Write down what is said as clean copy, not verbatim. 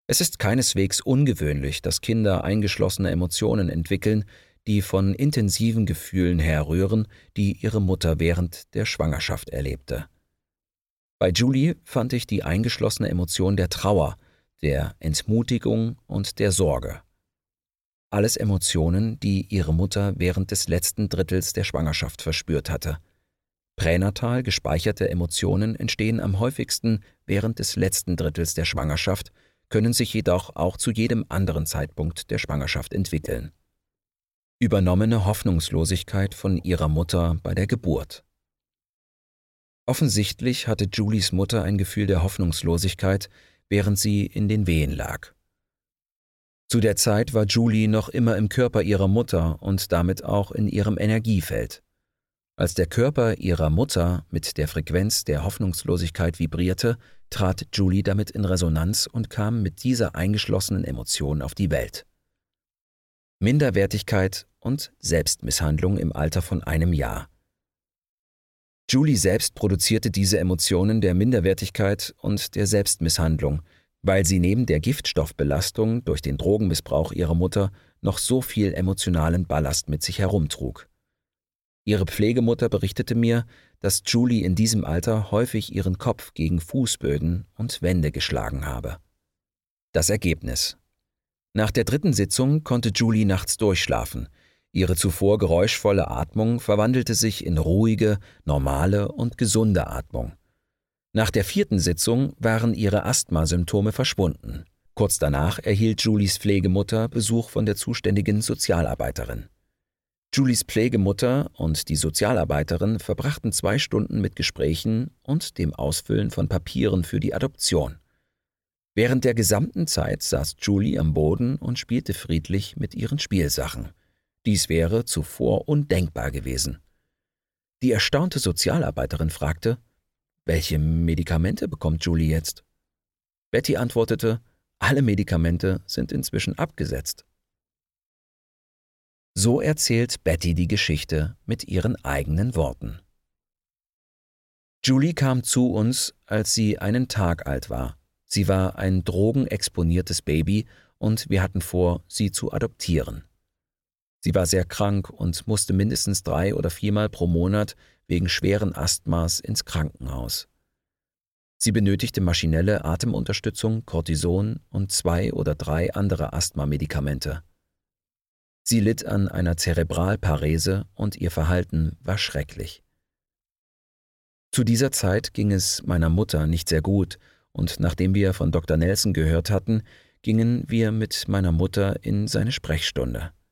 Es ist keineswegs ungewöhnlich, dass Kinder eingeschlossene Emotionen entwickeln, die von intensiven Gefühlen herrühren, die ihre Mutter während der Schwangerschaft erlebte. Bei Julie fand ich die eingeschlossene Emotion der Trauer, der Entmutigung und der Sorge. Alles Emotionen, die ihre Mutter während des letzten Drittels der Schwangerschaft verspürt hatte. Pränatal gespeicherte Emotionen entstehen am häufigsten während des letzten Drittels der Schwangerschaft, können sich jedoch auch zu jedem anderen Zeitpunkt der Schwangerschaft entwickeln. Übernommene Hoffnungslosigkeit von ihrer Mutter bei der Geburt. Offensichtlich hatte Julies Mutter ein Gefühl der Hoffnungslosigkeit, während sie in den Wehen lag. Zu der Zeit war Julie noch immer im Körper ihrer Mutter und damit auch in ihrem Energiefeld. Als der Körper ihrer Mutter mit der Frequenz der Hoffnungslosigkeit vibrierte, trat Julie damit in Resonanz und kam mit dieser eingeschlossenen Emotion auf die Welt. Minderwertigkeit und Selbstmisshandlung im Alter von 1 Jahr. Julie selbst produzierte diese Emotionen der Minderwertigkeit und der Selbstmisshandlung, weil sie neben der Giftstoffbelastung durch den Drogenmissbrauch ihrer Mutter noch so viel emotionalen Ballast mit sich herumtrug. Ihre Pflegemutter berichtete mir, dass Julie in diesem Alter häufig ihren Kopf gegen Fußböden und Wände geschlagen habe. Das Ergebnis: Nach der 3. Sitzung konnte Julie nachts durchschlafen. Ihre zuvor geräuschvolle Atmung verwandelte sich in ruhige, normale und gesunde Atmung. Nach der 4. Sitzung waren ihre Asthmasymptome verschwunden. Kurz danach erhielt Julies Pflegemutter Besuch von der zuständigen Sozialarbeiterin. Julies Pflegemutter und die Sozialarbeiterin verbrachten 2 Stunden mit Gesprächen und dem Ausfüllen von Papieren für die Adoption. Während der gesamten Zeit saß Julie am Boden und spielte friedlich mit ihren Spielsachen. Dies wäre zuvor undenkbar gewesen. Die erstaunte Sozialarbeiterin fragte: Welche Medikamente bekommt Julie jetzt? Betty antwortete: Alle Medikamente sind inzwischen abgesetzt. So erzählt Betty die Geschichte mit ihren eigenen Worten. Julie kam zu uns, als sie 1 Tag alt war. Sie war ein drogenexponiertes Baby und wir hatten vor, sie zu adoptieren. Sie war sehr krank und musste mindestens 3 oder 4 Mal pro Monat wegen schweren Asthmas ins Krankenhaus. Sie benötigte maschinelle Atemunterstützung, Cortison und 2 oder 3 andere Asthmamedikamente. Sie litt an einer Zerebralparese und ihr Verhalten war schrecklich. Zu dieser Zeit ging es meiner Mutter nicht sehr gut und nachdem wir von Dr. Nelson gehört hatten, gingen wir mit meiner Mutter in seine Sprechstunde.